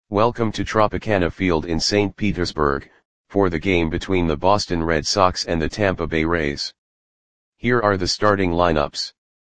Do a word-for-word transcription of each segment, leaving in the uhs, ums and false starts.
Welcome to Tropicana Field in Saint Petersburg, for the game between the Boston Red Sox and the Tampa Bay Rays. Here are the starting lineups.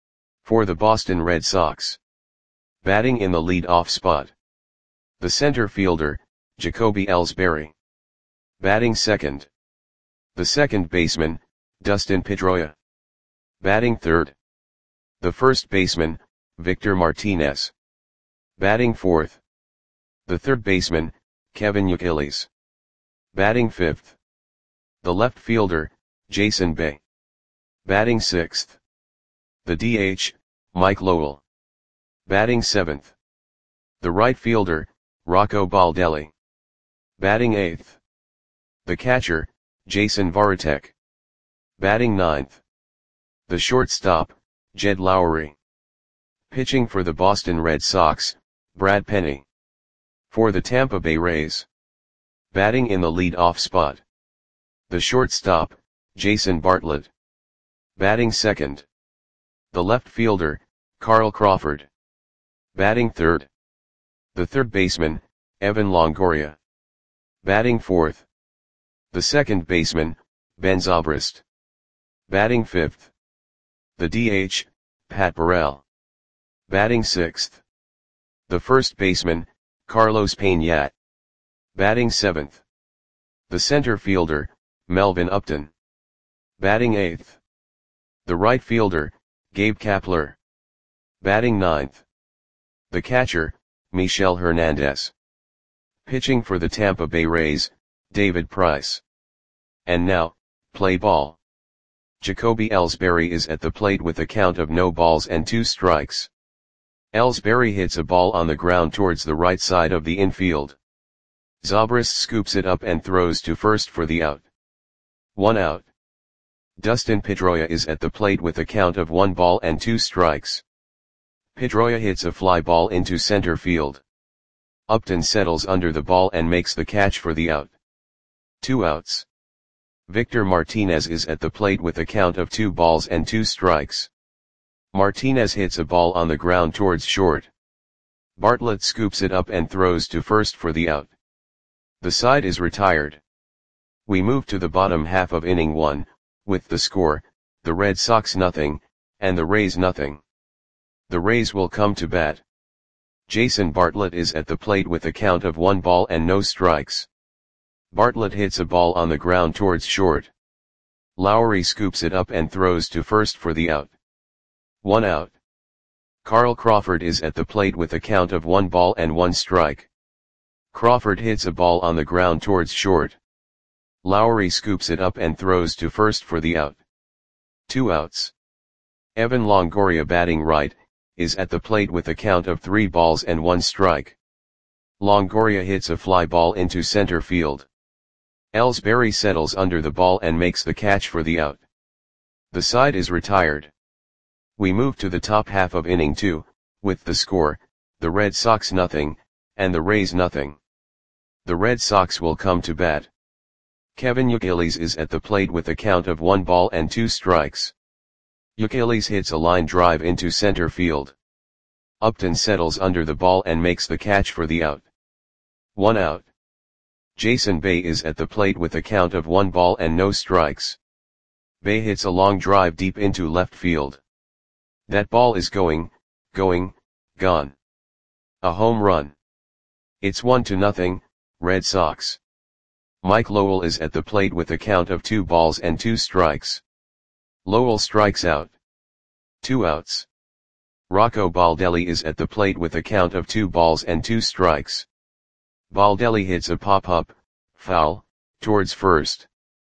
For the Boston Red Sox. Batting in the lead-off spot. The center fielder, Jacoby Ellsbury. Batting second. The second baseman, Dustin Pedroia. Batting third. The first baseman, Victor Martinez. Batting fourth. The third baseman, Kevin Youkilis. Batting fifth. The left fielder, Jason Bay. Batting sixth. The D H, Mike Lowell. Batting seventh. The right fielder, Rocco Baldelli. Batting eighth. The catcher, Jason Varitek. Batting ninth. The shortstop, Jed Lowrie. Pitching for the Boston Red Sox, Brad Penny. For the Tampa Bay Rays. Batting in the lead-off spot. The shortstop, Jason Bartlett. Batting second. The left fielder, Carl Crawford. Batting third. The third baseman, Evan Longoria. Batting fourth. The second baseman, Ben Zobrist. Batting fifth. The D H, Pat Burrell. Batting sixth. The first baseman, Carlos Pena. Batting seventh. The center fielder, Melvin Upton. Batting eighth. The right fielder, Gabe Kapler. Batting ninth. The catcher, Michel Hernandez. Pitching for the Tampa Bay Rays, David Price. And now, play ball. Jacoby Ellsbury is at the plate with a count of no balls and two strikes. Ellsbury hits a ball on the ground towards the right side of the infield. Zobrist scoops it up and throws to first for the out. One out. Dustin Pedroia is at the plate with a count of one ball and two strikes. Pedroia hits a fly ball into center field. Upton settles under the ball and makes the catch for the out. Two outs. Victor Martinez is at the plate with a count of two balls and two strikes. Martinez hits a ball on the ground towards short. Bartlett scoops it up and throws to first for the out. The side is retired. We move to the bottom half of inning one, with the score, the Red Sox nothing, and the Rays nothing. The Rays will come to bat. Jason Bartlett is at the plate with a count of one ball and no strikes. Bartlett hits a ball on the ground towards short. Lowrie scoops it up and throws to first for the out. One out. Carl Crawford is at the plate with a count of one ball and one strike. Crawford hits a ball on the ground towards short. Lowrie scoops it up and throws to first for the out. Two outs. Evan Longoria, batting right, is at the plate with a count of three balls and one strike. Longoria hits a fly ball into center field. Ellsbury settles under the ball and makes the catch for the out. The side is retired. We move to the top half of inning two, with the score, the Red Sox nothing, and the Rays nothing. The Red Sox will come to bat. Kevin Youkilis is at the plate with a count of one ball and two strikes. Youkilis hits a line drive into center field. Upton settles under the ball and makes the catch for the out. One out. Jason Bay is at the plate with a count of one ball and no strikes. Bay hits a long drive deep into left field. That ball is going, going, gone. A home run. It's one to nothing, Red Sox. Mike Lowell is at the plate with a count of two balls and two strikes. Lowell strikes out. Two outs. Rocco Baldelli is at the plate with a count of two balls and two strikes. Baldelli hits a pop-up, foul, towards first.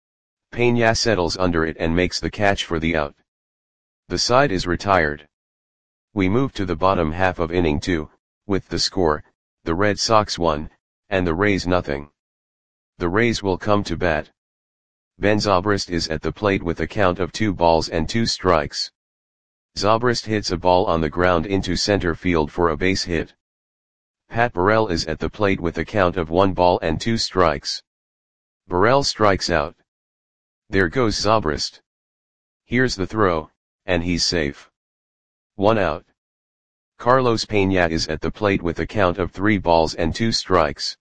Pena settles under it and makes the catch for the out. The side is retired. We move to the bottom half of inning two, with the score, the Red Sox one, and the Rays nothing. The Rays will come to bat. Ben Zobrist is at the plate with a count of two balls and two strikes. Zobrist hits a ball on the ground into center field for a base hit. Pat Burrell is at the plate with a count of one ball and two strikes. Burrell strikes out. There goes Zobrist. Here's the throw, and he's safe. One out. Carlos Peña is at the plate with a count of three balls and two strikes.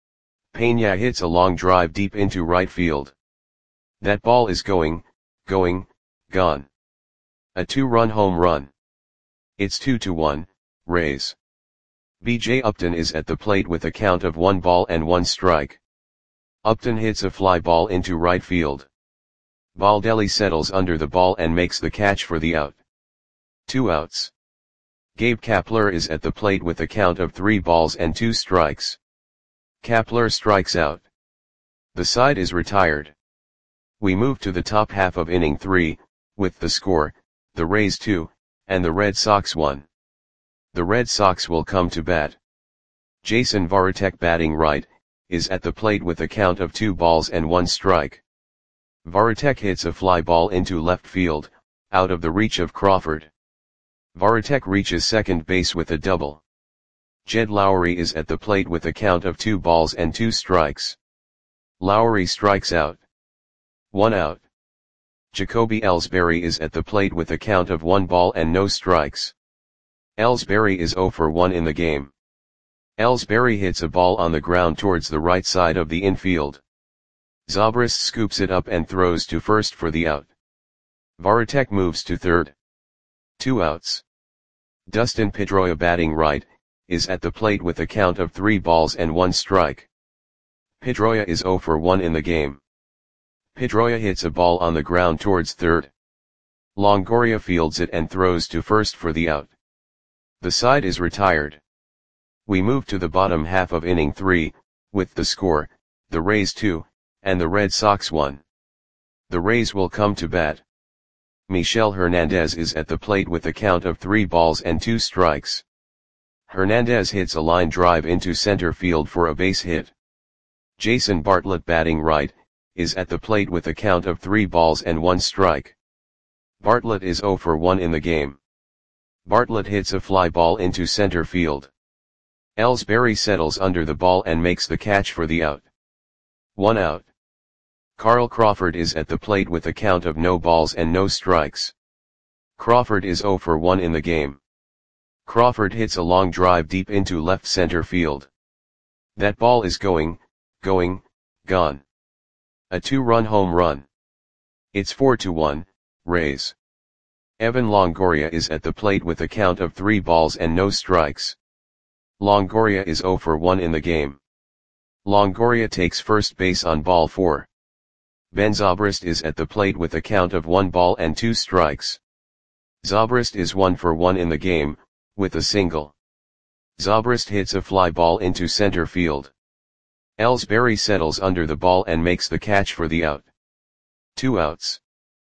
Peña hits a long drive deep into right field. That ball is going, going, gone. A two-run home run. It's two to one, Rays. B J Upton is at the plate with a count of one ball and one strike. Upton hits a fly ball into right field. Baldelli settles under the ball and makes the catch for the out. Two outs. Gabe Kapler is at the plate with a count of three balls and two strikes. Kapler strikes out. The side is retired. We move to the top half of inning three, with the score, the Rays two, and the Red Sox one. The Red Sox will come to bat. Jason Varitek, batting right, is at the plate with a count of two balls and one strike. Varitek hits a fly ball into left field, out of the reach of Crawford. Varitek reaches second base with a double. Jed Lowrie is at the plate with a count of two balls and two strikes. Lowrie strikes out. One out. Jacoby Ellsbury is at the plate with a count of one ball and no strikes. Ellsbury is zero for one in the game. Ellsbury hits a ball on the ground towards the right side of the infield. Zobrist scoops it up and throws to first for the out. Varitek moves to third. Two outs. Dustin Pedroia, batting right, is at the plate with a count of three balls and one strike. Pedroia is zero for one in the game. Pedroia hits a ball on the ground towards third. Longoria fields it and throws to first for the out. The side is retired. We move to the bottom half of inning three, with the score, the Rays two, and the Red Sox one. The Rays will come to bat. Michel Hernandez is at the plate with a count of three balls and two strikes. Hernandez hits a line drive into center field for a base hit. Jason Bartlett, batting right, is at the plate with a count of three balls and one strike. Bartlett is zero for one in the game. Bartlett hits a fly ball into center field. Ellsbury settles under the ball and makes the catch for the out. One out. Carl Crawford is at the plate with a count of no balls and no strikes. Crawford is zero for one in the game. Crawford hits a long drive deep into left center field. That ball is going, going, gone. A two-run home run. It's four to one, Rays. Evan Longoria is at the plate with a count of three balls and no strikes. Longoria is zero for one in the game. Longoria takes first base on ball four. Ben Zobrist is at the plate with a count of one ball and two strikes. Zobrist is one for one in the game, with a single. Zobrist hits a fly ball into center field. Ellsbury settles under the ball and makes the catch for the out. Two outs.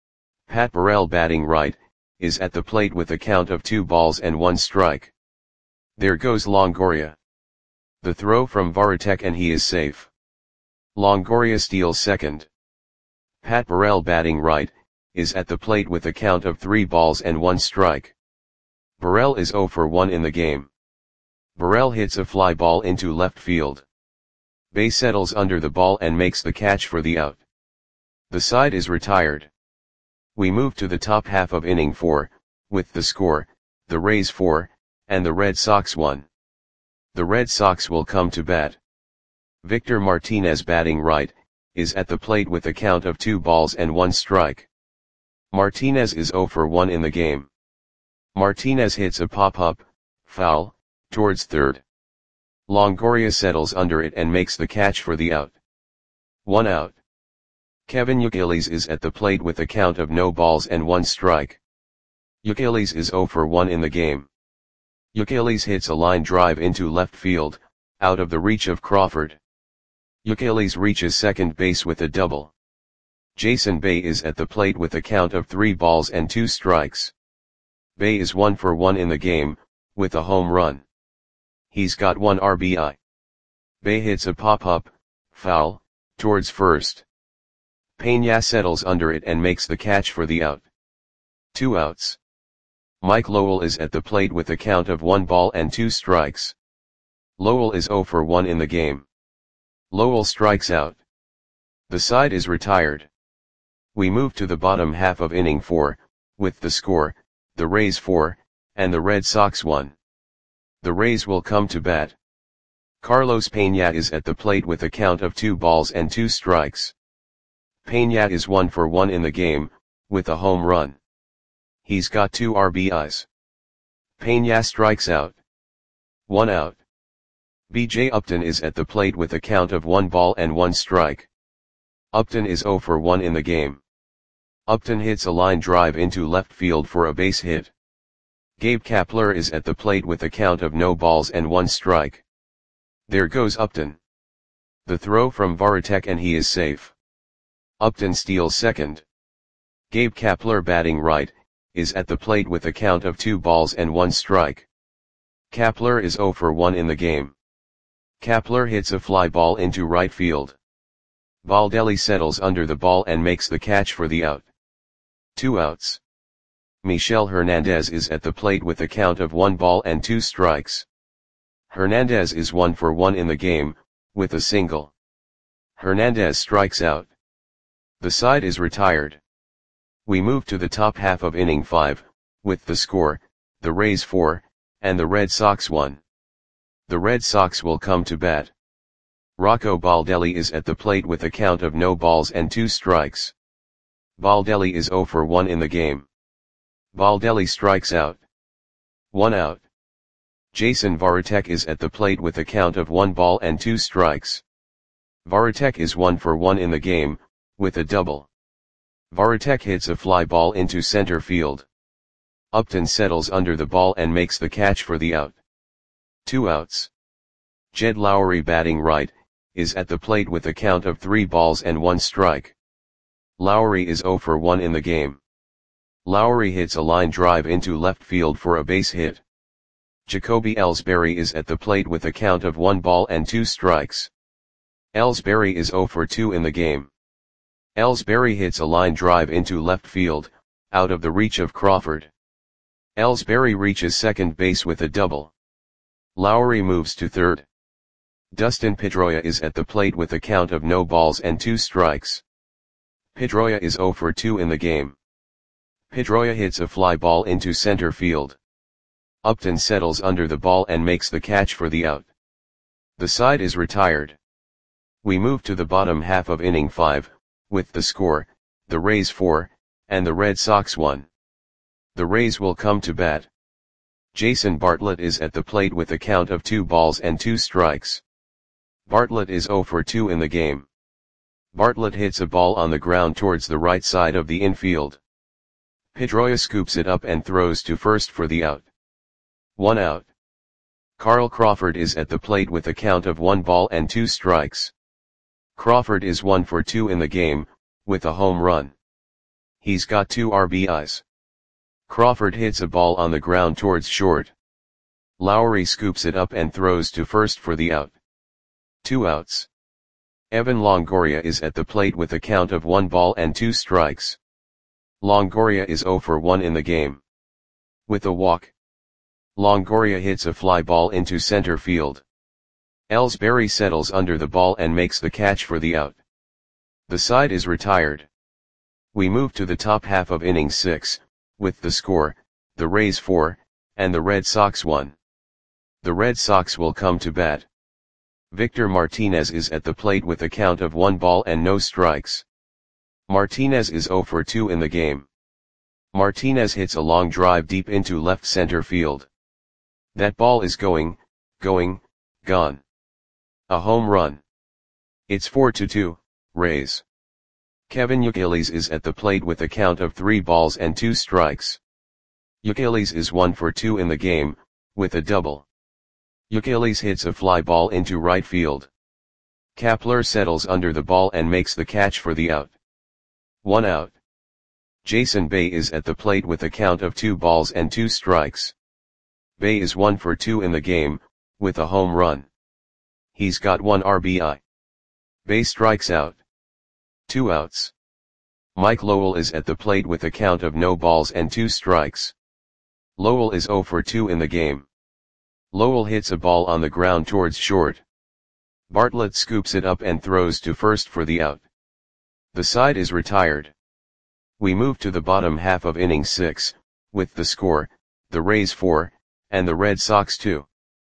Pat Burrell, batting right, is at the plate with a count of two balls and one strike. There goes Longoria. The throw from Varitek and he is safe. Longoria steals second. Pat Burrell, batting right, is at the plate with a count of three balls and one strike. Burrell is zero for one in the game. Burrell hits a fly ball into left field. Bay settles under the ball and makes the catch for the out. The side is retired. We move to the top half of inning four, with the score, the Rays four, and the Red Sox one. The Red Sox will come to bat. Victor Martinez, batting right, is at the plate with a count of two balls and one strike. Martinez is zero for one in the game. Martinez hits a pop-up, foul, towards third. Longoria settles under it and makes the catch for the out. One out. Kevin Youkilis is at the plate with a count of no balls and one strike. Youkilis is zero for one in the game. Youkilis hits a line drive into left field, out of the reach of Crawford. Youkilis reaches second base with a double. Jason Bay is at the plate with a count of three balls and two strikes. Bay is one for one in the game, with a home run. He's got one R B I. Bay hits a pop-up, foul, towards first. Peña settles under it and makes the catch for the out. Two outs. Mike Lowell is at the plate with a count of one ball and two strikes. Lowell is zero for one in the game. Lowell strikes out. The side is retired. We move to the bottom half of inning four, with the score, the Rays four, and the Red Sox one. The Rays will come to bat. Carlos Peña is at the plate with a count of two balls and two strikes. Peña is one for one in the game, with a home run. He's got two R B Is. Peña strikes out. One out. B J Upton is at the plate with a count of one ball and one strike. Upton is zero for one in the game. Upton hits a line drive into left field for a base hit. Gabe Kapler is at the plate with a count of no balls and one strike. There goes Upton. The throw from Varitek and he is safe. Upton steals second. Gabe Kapler, batting right, is at the plate with a count of two balls and one strike. Kapler is zero for one in the game. Kapler hits a fly ball into right field. Baldelli settles under the ball and makes the catch for the out. Two outs. Michel Hernandez is at the plate with a count of one ball and two strikes. Hernandez is one for one in the game, with a single. Hernandez strikes out. The side is retired. We move to the top half of inning five, with the score, the Rays four, and the Red Sox one. The Red Sox will come to bat. Rocco Baldelli is at the plate with a count of no balls and two strikes. Baldelli is zero for one in the game. Baldelli strikes out. One out. Jason Varitek is at the plate with a count of one ball and two strikes. Varitek is one for one in the game, with a double. Varitek hits a fly ball into center field. Upton settles under the ball and makes the catch for the out. Two outs. Jed Lowrie, batting right, is at the plate with a count of three balls and one strike. Lowrie is zero for one in the game. Lowrie hits a line drive into left field for a base hit. Jacoby Ellsbury is at the plate with a count of one ball and two strikes. Ellsbury is zero for two in the game. Ellsbury hits a line drive into left field, out of the reach of Crawford. Ellsbury reaches second base with a double. Lowrie moves to third. Dustin Pedroia is at the plate with a count of no balls and two strikes. Pedroia is zero for two in the game. Pedroia hits a fly ball into center field. Upton settles under the ball and makes the catch for the out. The side is retired. We move to the bottom half of inning five, with the score, the Rays four, and the Red Sox one. The Rays will come to bat. Jason Bartlett is at the plate with a count of two balls and two strikes. Bartlett is zero for two in the game. Bartlett hits a ball on the ground towards the right side of the infield. Pedroia scoops it up and throws to first for the out. One out. Carl Crawford is at the plate with a count of one ball and two strikes. Crawford is one for two in the game, with a home run. He's got two R B Is. Crawford hits a ball on the ground towards short. Lowrie scoops it up and throws to first for the out. Two outs. Evan Longoria is at the plate with a count of one ball and two strikes. Longoria is zero for one in the game. With a walk. Longoria hits a fly ball into center field. Ellsbury settles under the ball and makes the catch for the out. The side is retired. We move to the top half of inning six, with the score, the Rays four, and the Red Sox one. The Red Sox will come to bat. Victor Martinez is at the plate with a count of one ball and no strikes. Martinez is zero for two in the game. Martinez hits a long drive deep into left center field. That ball is going, going, gone. A home run. It's four to two, Rays. Kevin Youkilis is at the plate with a count of three balls and two strikes. Youkilis is one for two in the game, with a double. Youkilis hits a fly ball into right field. Kapler settles under the ball and makes the catch for the out. One out. Jason Bay is at the plate with a count of two balls and two strikes. Bay is one for two in the game, with a home run. He's got one R B I. Bay strikes out. Two outs. Mike Lowell is at the plate with a count of no balls and two strikes. Lowell is zero for two in the game. Lowell hits a ball on the ground towards short. Bartlett scoops it up and throws to first for the out. The side is retired. We move to the bottom half of inning six, with the score, the Rays four, and the Red Sox two.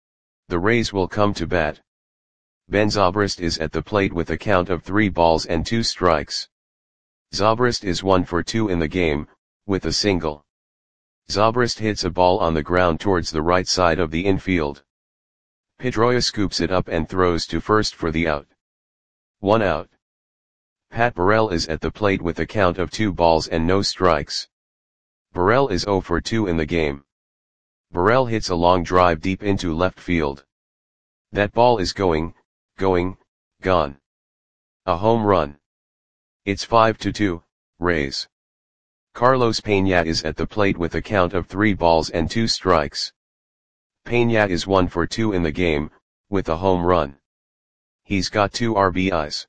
The Rays will come to bat. Ben Zobrist is at the plate with a count of three balls and two strikes. Zobrist is one for two in the game, with a single. Zobrist hits a ball on the ground towards the right side of the infield. Pedroia scoops it up and throws to first for the out. One out. Pat Burrell is at the plate with a count of two balls and no strikes. Burrell is zero for two in the game. Burrell hits a long drive deep into left field. That ball is going, going, gone. A home run. It's five to two, Rays. Carlos Peña is at the plate with a count of three balls and two strikes. Peña is one for two in the game, with a home run. He's got two R B Is.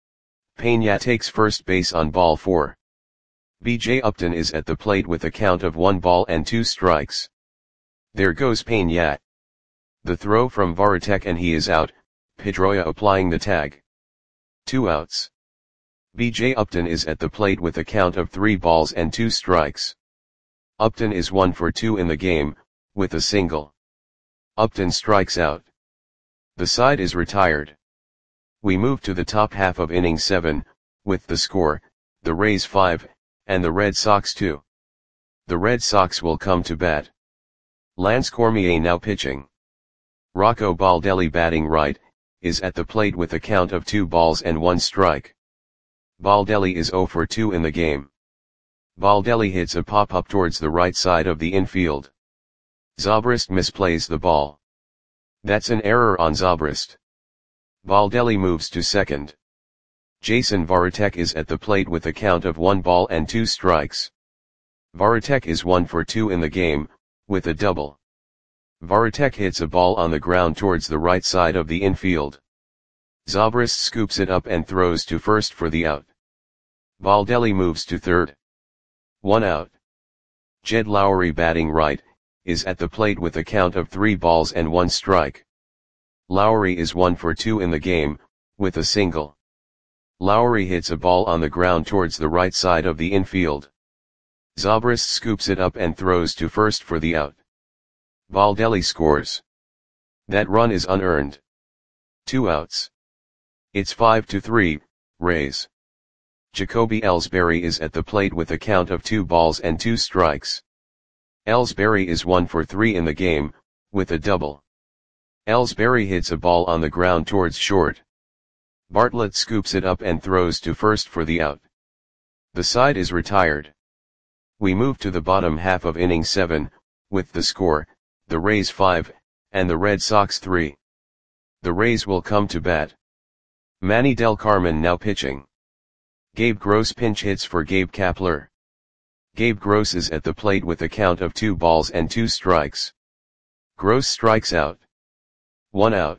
Peña takes first base on ball four. B J Upton is at the plate with a count of one ball and two strikes. There goes Peña. The throw from Varitek and he is out, Pedroia applying the tag. Two outs. B J Upton is at the plate with a count of three balls and two strikes. Upton is one for two in the game, with a single. Upton strikes out. The side is retired. We move to the top half of inning seven, with the score, the Rays five, and the Red Sox two. The Red Sox will come to bat. Lance Cormier now pitching. Rocco Baldelli batting right, is at the plate with a count of two balls and one strike. Baldelli is zero for two in the game. Baldelli hits a pop-up towards the right side of the infield. Zobrist misplays the ball. That's an error on Zobrist. Baldelli moves to second. Jason Varitek is at the plate with a count of one ball and two strikes. Varitek is one for two in the game, with a double. Varitek hits a ball on the ground towards the right side of the infield. Zobrist scoops it up and throws to first for the out. Baldelli moves to third. One out. Jed Lowry batting right, is at the plate with a count of three balls and one strike. Lowry is one for two in the game, with a single. Lowry hits a ball on the ground towards the right side of the infield. Zobrist scoops it up and throws to first for the out. Baldelli scores. That run is unearned. Two outs. It's five to three, Rays. Jacoby Ellsbury is at the plate with a count of two balls and two strikes. Ellsbury is one for three in the game, with a double. Ellsbury hits a ball on the ground towards short. Bartlett scoops it up and throws to first for the out. The side is retired. We move to the bottom half of inning seven, with the score, the Rays five, and the Red Sox three. The Rays will come to bat. Manny Del Carmen now pitching. Gabe Gross pinch hits for Gabe Kapler. Gabe Gross is at the plate with a count of two balls and two strikes. Gross strikes out. One out.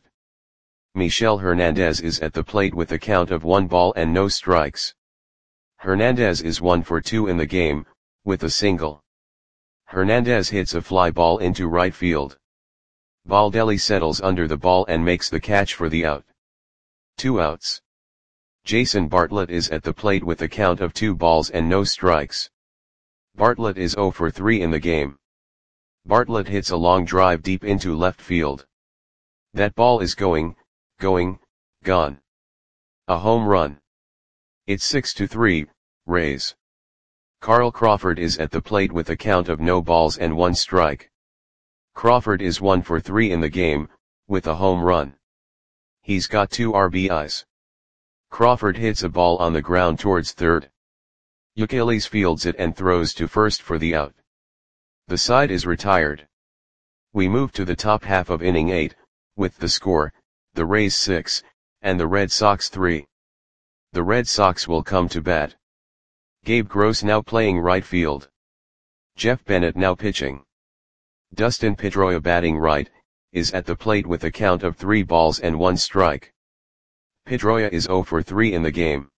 Michel Hernandez is at the plate with a count of one ball and no strikes. Hernandez is one for two in the game, with a single. Hernandez hits a fly ball into right field. Baldelli settles under the ball and makes the catch for the out. Two outs. Jason Bartlett is at the plate with a count of two balls and no strikes. Bartlett is zero for three in the game. Bartlett hits a long drive deep into left field. That ball is going, going, gone. A home run. It's six to three, Rays. Carl Crawford is at the plate with a count of no balls and one strike. Crawford is one for three in the game, with a home run. He's got two R B Is. Crawford hits a ball on the ground towards third. Youkilis fields it and throws to first for the out. The side is retired. We move to the top half of inning eight, with the score, the Rays six, and the Red Sox three. The Red Sox will come to bat. Gabe Gross now playing right field. Jeff Bennett now pitching. Dustin Pedroia batting right, is at the plate with a count of three balls and one strike. Pedroia is zero for three in the game.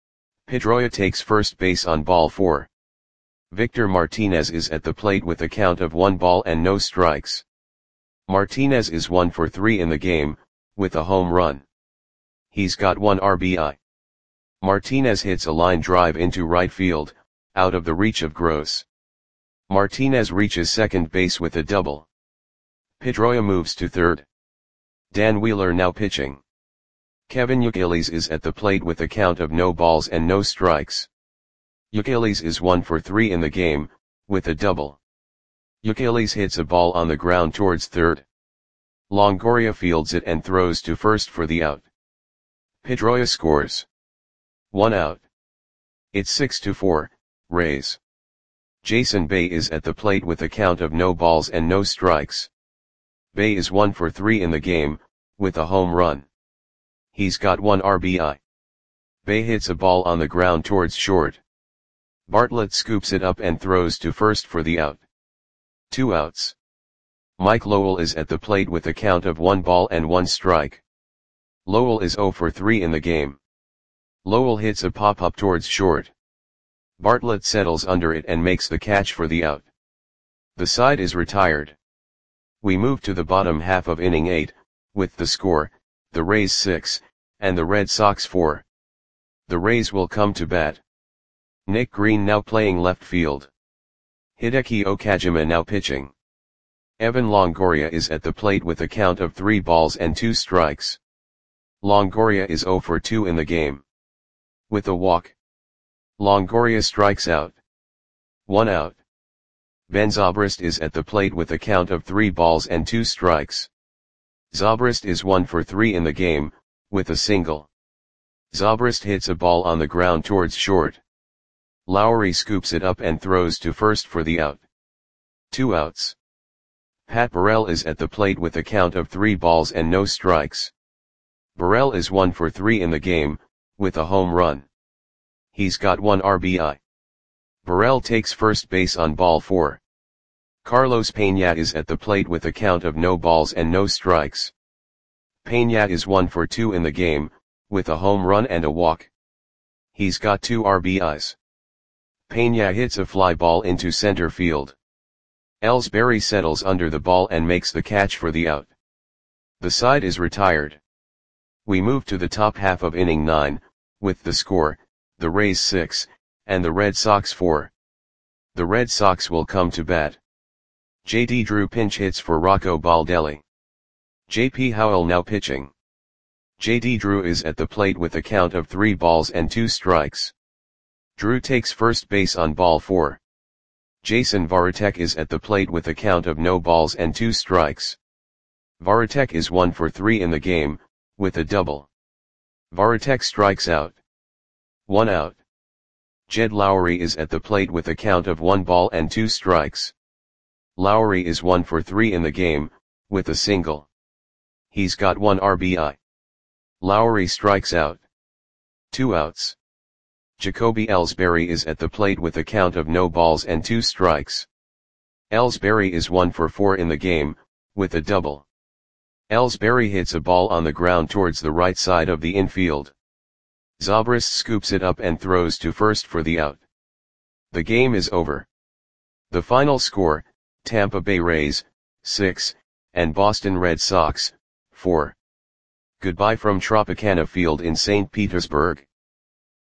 Pedroia takes first base on ball four. Victor Martinez is at the plate with a count of one ball and no strikes. Martinez is one for three in the game, with a home run. He's got one R B I. Martinez hits a line drive into right field, out of the reach of Gross. Martinez reaches second base with a double. Pedroia moves to third. Dan Wheeler now pitching. Kevin Youkilis is at the plate with a count of no balls and no strikes. Youkilis is one for three in the game, with a double. Youkilis hits a ball on the ground towards third. Longoria fields it and throws to first for the out. Pedroia scores. One out. It's six to four, Rays. Jason Bay is at the plate with a count of no balls and no strikes. Bay is one for three in the game, with a home run. He's got one R B I. Bay hits a ball on the ground towards short. Bartlett scoops it up and throws to first for the out. Two outs. Mike Lowell is at the plate with a count of one ball and one strike. Lowell is zero for three in the game. Lowell hits a pop-up towards short. Bartlett settles under it and makes the catch for the out. The side is retired. We move to the bottom half of inning eight, with the score, the Rays six, and the Red Sox four. The Rays will come to bat. Nick Green now playing left field. Hideki Okajima now pitching. Evan Longoria is at the plate with a count of three balls and two strikes. Longoria is zero for two in the game. With a walk. Longoria strikes out. One out. Ben Zobrist is at the plate with a count of three balls and two strikes. Zobrist is one for three in the game, with a single. Zobrist hits a ball on the ground towards short. Lowry scoops it up and throws to first for the out. Two outs. Pat Burrell is at the plate with a count of three balls and no strikes. Burrell is one for three in the game, with a home run. He's got one R B I. Burrell takes first base on ball four. Carlos Peña is at the plate with a count of no balls and no strikes. Peña is one for two in the game, with a home run and a walk. He's got two R B Is. Peña hits a fly ball into center field. Ellsbury settles under the ball and makes the catch for the out. The side is retired. We move to the top half of inning nine, with the score, the Rays six, and the Red Sox four. The Red Sox will come to bat. J D Drew pinch hits for Rocco Baldelli. J P Howell now pitching. J D Drew is at the plate with a count of three balls and two strikes. Drew takes first base on ball four. Jason Varitek is at the plate with a count of no balls and two strikes. Varitek is one for three in the game, with a double. Varitek strikes out. One out. Jed Lowry is at the plate with a count of one ball and two strikes. Lowry is one for three in the game, with a single. He's got one R B I. Lowry strikes out. Two outs. Jacoby Ellsbury is at the plate with a count of no balls and two strikes. Ellsbury is one for four in the game, with a double. Ellsbury hits a ball on the ground towards the right side of the infield. Zobrist scoops it up and throws to first for the out. The game is over. The final score, Tampa Bay Rays, six, and Boston Red Sox, four. Goodbye from Tropicana Field in Saint Petersburg.